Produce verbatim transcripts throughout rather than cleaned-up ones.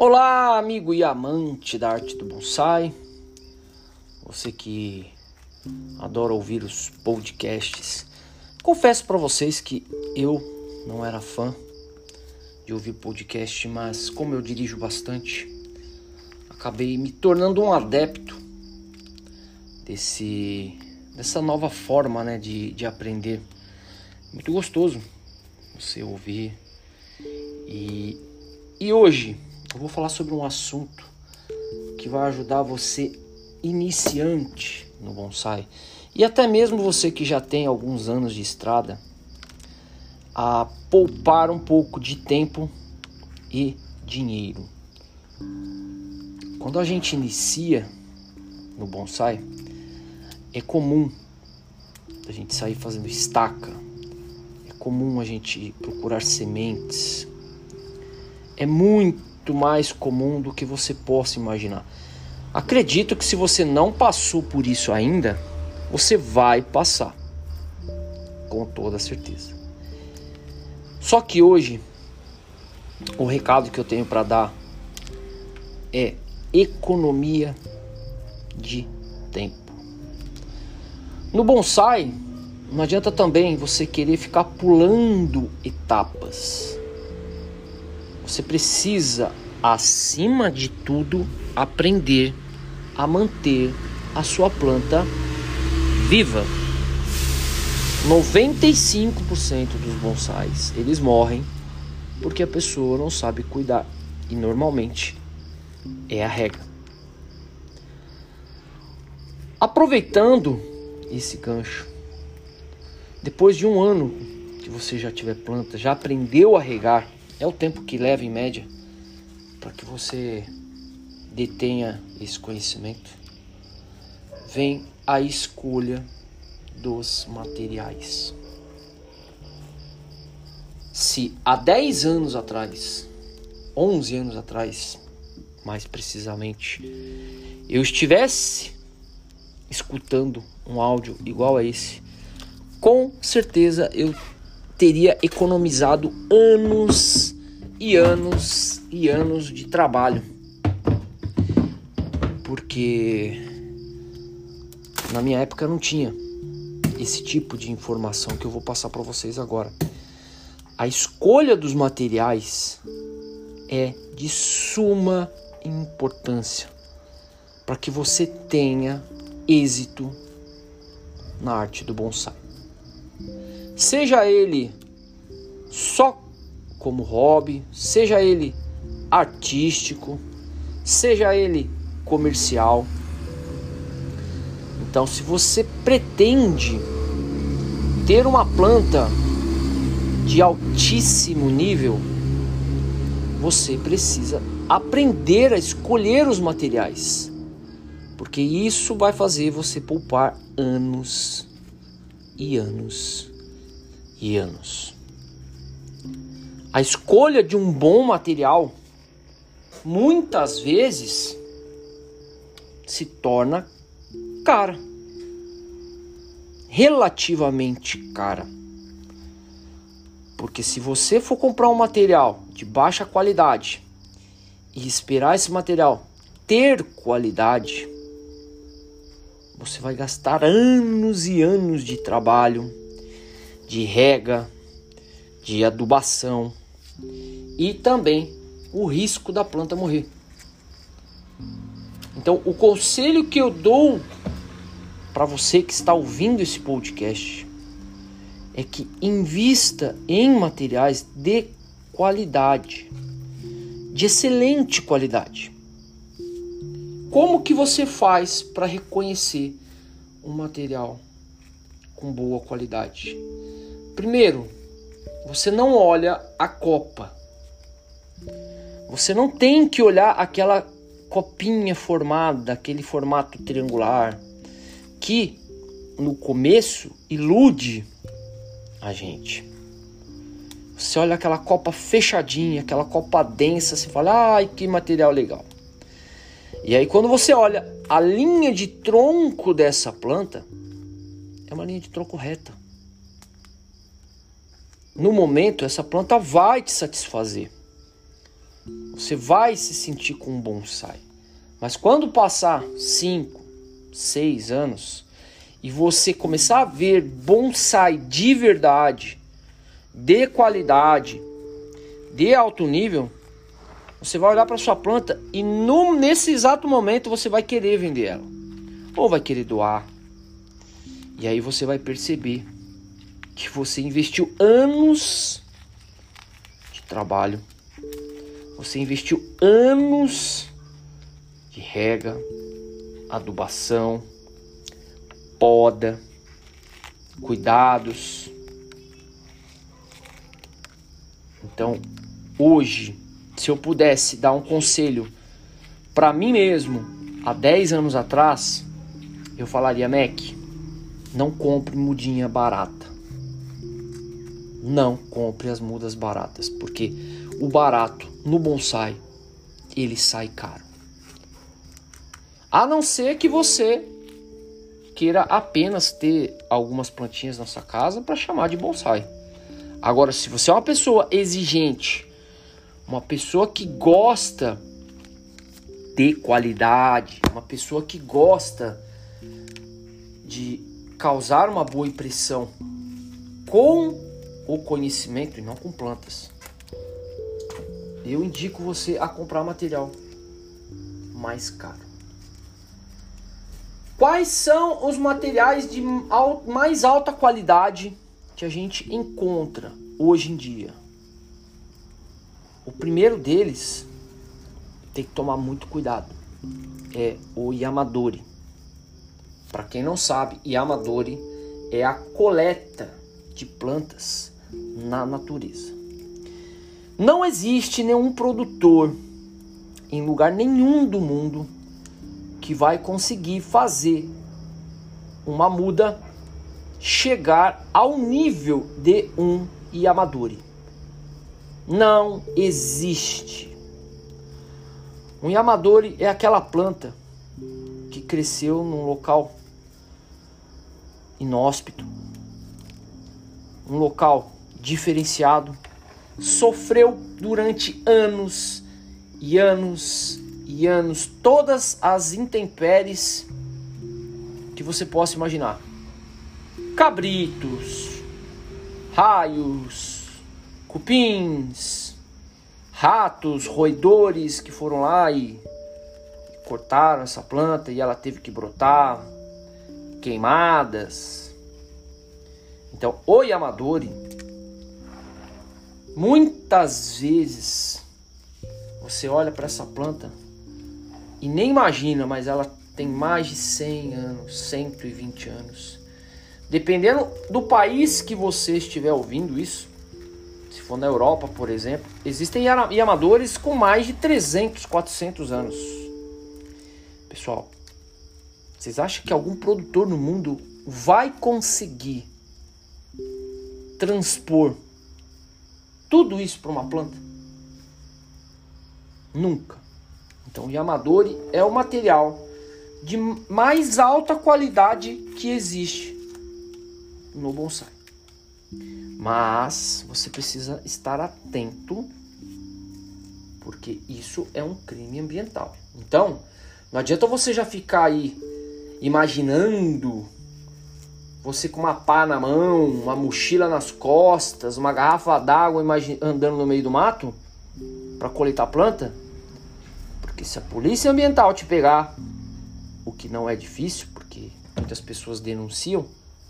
Olá, amigo e amante da arte do bonsai, você que adora ouvir os podcasts. Confesso para vocês que eu não era fã de ouvir podcast, mas como eu dirijo bastante, acabei me tornando um adepto desse, dessa nova forma, né, de, de aprender. Muito gostoso você ouvir. E, e hoje eu vou falar sobre um assunto que vai ajudar você iniciante no bonsai e até mesmo você que já tem alguns anos de estrada a poupar um pouco de tempo e dinheiro. Quando a gente inicia no bonsai, é comum a gente sair fazendo estaca, é comum a gente procurar sementes, é muito mais comum do que você possa imaginar. Acredito que se você não passou por isso ainda, você vai passar, com toda certeza. Só que hoje, o recado que eu tenho para dar é economia de tempo. No bonsai, não adianta também você querer ficar pulando etapas. Você precisa, acima de tudo, aprender a manter a sua planta viva. noventa e cinco por cento dos bonsais, eles morrem porque a pessoa não sabe cuidar. E normalmente é a regra. Aproveitando esse gancho, depois de um ano que você já tiver planta, já aprendeu a regar, é o tempo que leva em média para que você detenha esse conhecimento, vem a escolha dos materiais. Se há dez anos atrás, onze anos atrás, mais precisamente, eu estivesse escutando um áudio igual a esse, com certeza eu teria economizado anos e anos e anos de trabalho. Porque na minha época não tinha esse tipo de informação que eu vou passar para vocês agora. A escolha dos materiais é de suma importância para que você tenha êxito na arte do bonsai. Seja ele só como hobby, seja ele artístico, seja ele comercial. Então, se você pretende ter uma planta de altíssimo nível, você precisa aprender a escolher os materiais, porque isso vai fazer você poupar anos e anos e anos. A escolha de um bom material muitas vezes se torna cara, relativamente cara. Porque se você for comprar um material de baixa qualidade e esperar esse material ter qualidade, você vai gastar anos e anos de trabalho, de rega, de adubação e também o risco da planta morrer. Então, o conselho que eu dou para você que está ouvindo esse podcast é que invista em materiais de qualidade, de excelente qualidade. Como que você faz para reconhecer um material com boa qualidade? Primeiro, você não olha a copa. Você não tem que olhar aquela copinha formada, aquele formato triangular, que no começo ilude a gente. Você olha aquela copa fechadinha, aquela copa densa, você fala, ai, que material legal. E aí quando você olha a linha de tronco dessa planta, é uma linha de tronco reta. No momento, essa planta vai te satisfazer. você vai se sentir com um bonsai. Mas quando passar cinco, seis anos e você começar a ver bonsai de verdade, de qualidade, de alto nível, você vai olhar para sua planta e no, nesse exato momento você vai querer vender ela. Ou vai querer doar. E aí você vai perceber que você investiu anos de trabalho. Você investiu anos de rega, adubação, poda, cuidados. Então, hoje, se eu pudesse dar um conselho para mim mesmo, há dez anos atrás, eu falaria: Mac, não compre mudinha barata. Não compre as mudas baratas, porque o barato no bonsai, ele sai caro. A não ser que você queira apenas ter algumas plantinhas na sua casa para chamar de bonsai. Agora, se você é uma pessoa exigente, uma pessoa que gosta de qualidade, uma pessoa que gosta de causar uma boa impressão com o conhecimento e não com plantas, eu indico você a comprar material mais caro. Quais são os materiais de mais alta qualidade que a gente encontra hoje em dia? O primeiro deles, tem que tomar muito cuidado, é o Yamadori. Para quem não sabe, Yamadori é a coleta de plantas na natureza. Não existe nenhum produtor em lugar nenhum do mundo que vai conseguir fazer uma muda chegar ao nível de um Yamadori. Não existe. Um Yamadori é aquela planta que cresceu num local inóspito, um local diferenciado, sofreu durante anos e anos e anos todas as intempéries que você possa imaginar. Cabritos, raios, cupins, ratos, roedores que foram lá e cortaram essa planta e ela teve que brotar, queimadas. Então, o Yamadori, muitas vezes você olha para essa planta e nem imagina, mas ela tem mais de cem anos, cento e vinte anos. Dependendo do país que você estiver ouvindo isso, se for na Europa, por exemplo, existem Yamadores com mais de trezentos, quatrocentos anos. Pessoal, vocês acham que algum produtor no mundo vai conseguir transpor tudo isso para uma planta? Nunca. Então, o Yamadori é o material de mais alta qualidade que existe no bonsai. Mas você precisa estar atento, porque isso é um crime ambiental. Então, não adianta você já ficar aí imaginando você com uma pá na mão, uma mochila nas costas, uma garrafa d'água andando no meio do mato para coletar planta. Porque se a polícia ambiental te pegar, o que não é difícil, porque muitas pessoas denunciam,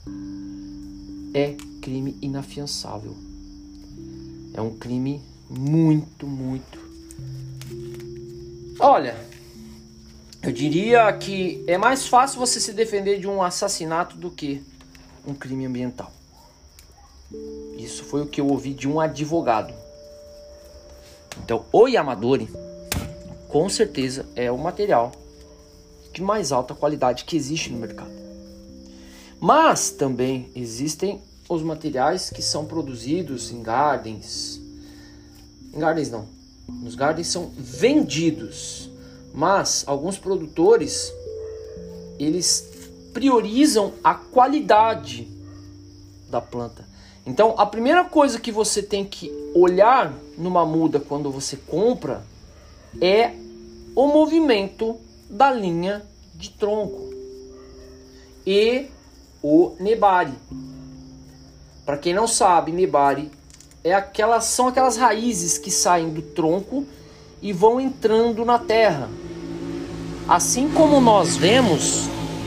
é crime inafiançável. É um crime muito, muito... Olha, eu diria que é mais fácil você se defender de um assassinato do que um crime ambiental. Isso foi o que eu ouvi de um advogado. Então, o Yamadori, com certeza, é o material de mais alta qualidade que existe no mercado. Mas também existem os materiais que são produzidos em gardens. Em gardens não. Nos gardens são vendidos. Mas alguns produtores, eles priorizam a qualidade da planta. Então, a primeira coisa que você tem que olhar numa muda quando você compra é o movimento da linha de tronco e o nebari. Para quem não sabe, nebari é aquelas, são aquelas raízes que saem do tronco e vão entrando na terra. Assim como nós vemos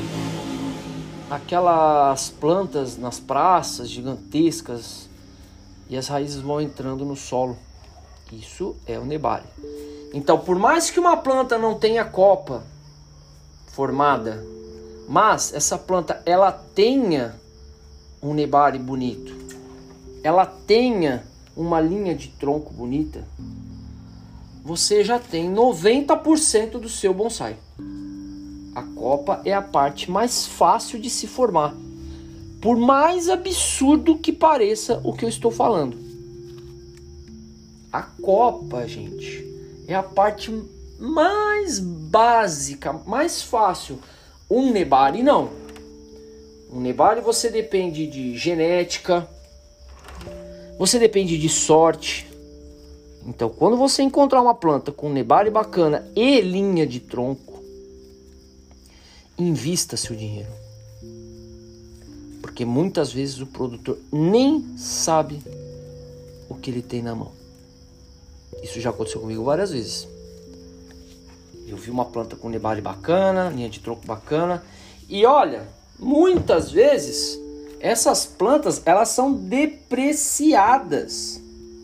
aquelas plantas nas praças gigantescas e as raízes vão entrando no solo. Isso é o nebari. Então, por mais que uma planta não tenha copa formada, mas essa planta ela tenha um nebari bonito, ela tenha uma linha de tronco bonita, você já tem noventa por cento do seu bonsai. A copa é a parte mais fácil de se formar, por mais absurdo que pareça o que eu estou falando. A copa, gente, é a parte mais básica, mais fácil. Um nebari não. Um nebari você depende de genética, você depende de sorte. Então, quando você encontrar uma planta com nebari bacana e linha de tronco, invista seu dinheiro. Porque muitas vezes o produtor nem sabe o que ele tem na mão. Isso já aconteceu comigo várias vezes. Eu vi uma planta com nebari bacana, linha de tronco bacana. E olha, muitas vezes essas plantas elas são depreciadas.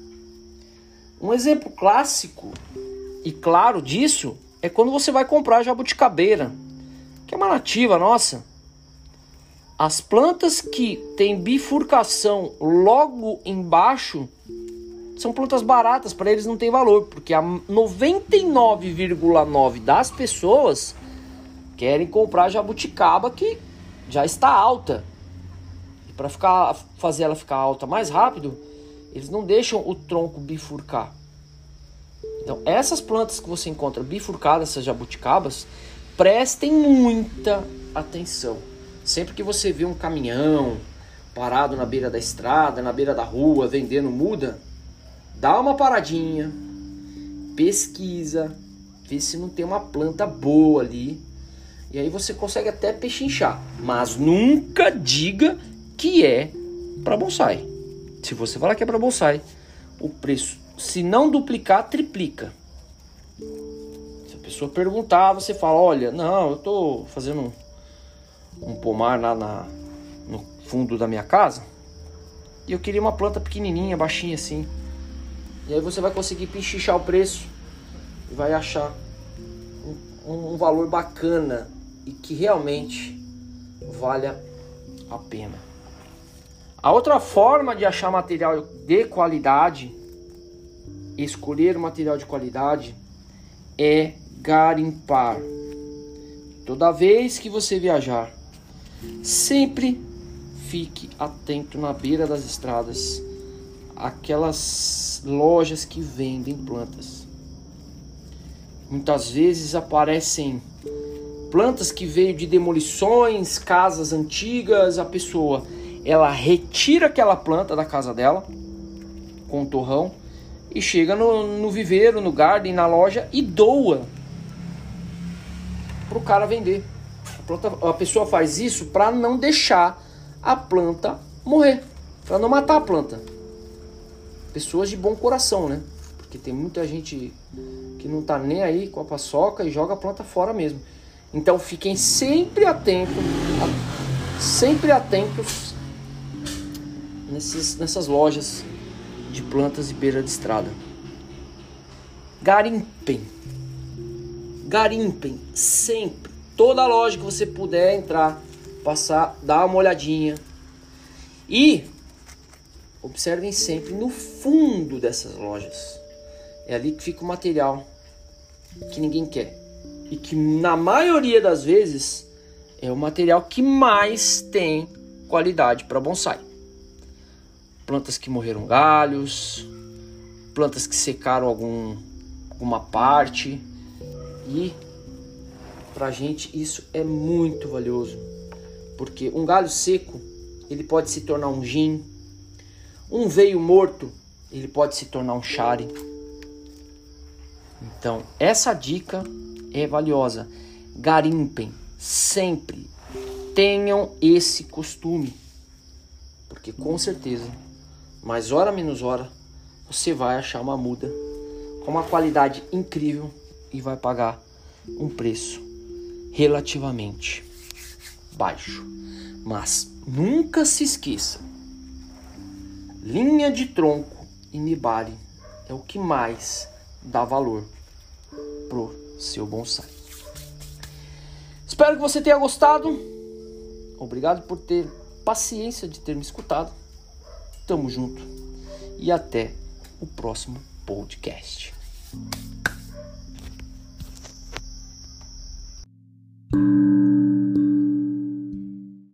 Um exemplo clássico e claro disso é quando você vai comprar jabuticabeira, que é uma nativa nossa. As plantas que têm bifurcação logo embaixo são plantas baratas, para eles não tem valor, porque a noventa e nove vírgula nove por cento das pessoas querem comprar jabuticaba que já está alta. E para ficar, fazer ela ficar alta mais rápido, eles não deixam o tronco bifurcar. Então, essas plantas que você encontra bifurcadas, essas jabuticabas, prestem muita atenção. Sempre que você vê um caminhão parado na beira da estrada, na beira da rua, vendendo muda, dá uma paradinha, pesquisa, vê se não tem uma planta boa ali. E aí você consegue até pechinchar. Mas nunca diga que é para bonsai. Se você falar que é para bonsai, o preço, se não duplicar, triplica. Se a pessoa perguntar, você fala, olha, não, eu tô fazendo um, um pomar lá na, no fundo da minha casa e eu queria uma planta pequenininha, baixinha assim. E aí você vai conseguir pechinchar o preço e vai achar um, um valor bacana e que realmente valha a pena. A outra forma de achar material de qualidade, escolher um material de qualidade, é garimpar. Toda vez que você viajar, sempre fique atento na beira das estradas, aquelas lojas que vendem plantas. Muitas vezes aparecem plantas que veio de demolições, casas antigas, a pessoa ela retira aquela planta da casa dela com um torrão e chega no, no viveiro, no garden, na loja e doa para o cara vender. A, planta, a pessoa faz isso para não deixar a planta morrer, para não matar a planta. Pessoas de bom coração, né? Porque tem muita gente que não tá nem aí com a paçoca e joga a planta fora mesmo. Então fiquem sempre atentos, sempre atentos nesses, nessas lojas de plantas e beira de estrada. Garimpem. Garimpem sempre. Toda loja que você puder entrar, passar, dar uma olhadinha. E observem sempre no fundo dessas lojas. É ali que fica o material que ninguém quer. E que na maioria das vezes é o material que mais tem qualidade para bonsai. Plantas que morreram galhos, plantas que secaram algum, alguma parte. E pra gente isso é muito valioso. Porque um galho seco, ele pode se tornar um gin. Um veio morto, ele pode se tornar um chare. Então, essa dica é valiosa. Garimpem sempre. Tenham esse costume. Porque com certeza, mais hora menos hora, você vai achar uma muda com uma qualidade incrível e vai pagar um preço relativamente baixo. Mas nunca se esqueça, linha de tronco e nibari é o que mais dá valor pro seu bonsai. Espero que você tenha gostado. Obrigado por ter paciência de ter me escutado. Tamo junto e até o próximo podcast.